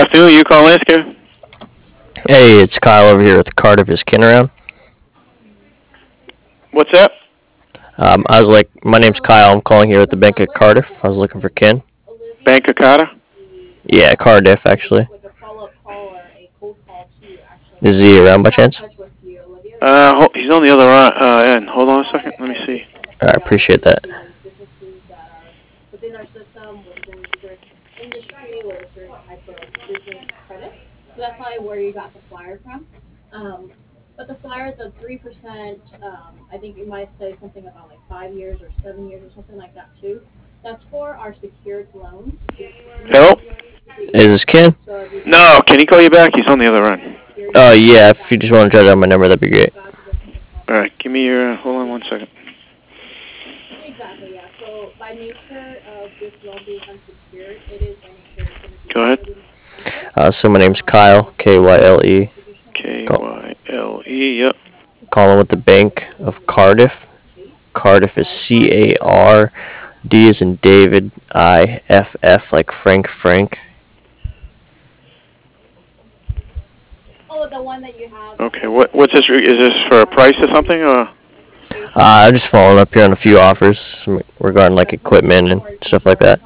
afternoon. You call landscape? Hey, it's Kyle over here with Cardiff. Is Ken around? What's that? I was like, my name's Kyle. I'm calling here with the bank at Cardiff. I was looking for Ken. Bank of Carter? Yeah, Cardiff, actually. Is he around by chance? He's on the other end. Hold on a second. Let me see. I appreciate that. Hello? Is this Ken? No, can he call you back? He's on the other end. Oh, yeah, if you just want to jot down my number, that'd be great. All right, give me your. Hold on one second. Go ahead. So my name's Kyle, Kyle. Kyle. Yep. Calling with the Bank of Cardiff. Cardiff is Card. D is in David, IFF, like Frank. Okay. What's this? Is this for a price or something? Or? I'm just following up here on a few offers regarding like equipment and stuff like that.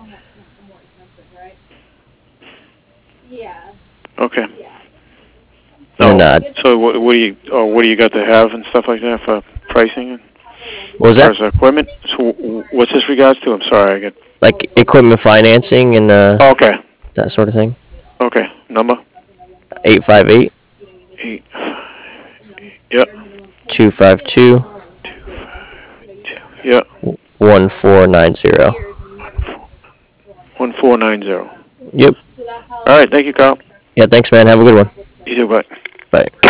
Okay. And So what do you got to have and stuff like that for pricing? what was that? As equipment. So what's this regards to? I'm sorry. I get. Like equipment financing and Okay. that sort of thing. Okay. Number. 858. 8. Yep. 252. Yep. 1490. 1490. Yep. All right. Thank you, Carl. Yeah, thanks, man. Have a good one. You too. Bye. Bye.